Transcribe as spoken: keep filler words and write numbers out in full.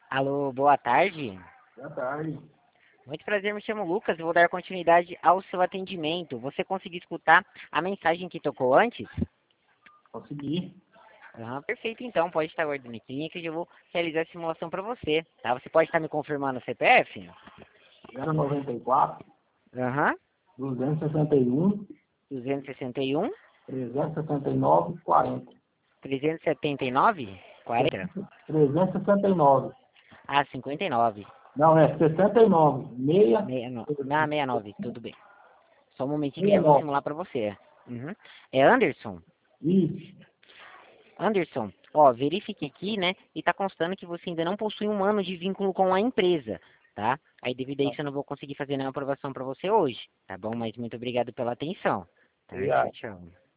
Alô, boa tarde. Boa tarde. Muito prazer, me chamo Lucas e vou dar continuidade ao seu atendimento. Você conseguiu escutar a mensagem que tocou antes? Consegui. Aham, perfeito, então. Pode estar guardando aqui que eu já vou realizar a simulação para você. Tá? Você pode estar me confirmando o C P F? zero noventa e quatro, Aham. duzentos e sessenta e um, duzentos e sessenta e um, trezentos e sessenta e nove, quarenta. trezentos e setenta e nove, quarenta. trezentos e sessenta e nove. Ah, cinquenta e nove. Não, é sessenta e nove. Meia. Meia no... Na sessenta e nove, tudo bem. Só um momentinho que eu já vou sessenta e nove. simular para você. Uhum. É Anderson? Isso. Anderson, ó, verifique aqui, né, e tá constando que você ainda não possui um ano de vínculo com a empresa, tá? Aí devido a isso eu não vou conseguir fazer nenhuma aprovação para você hoje, tá bom? Mas muito obrigado pela atenção, tá? Tchau, Obrigado. tchau.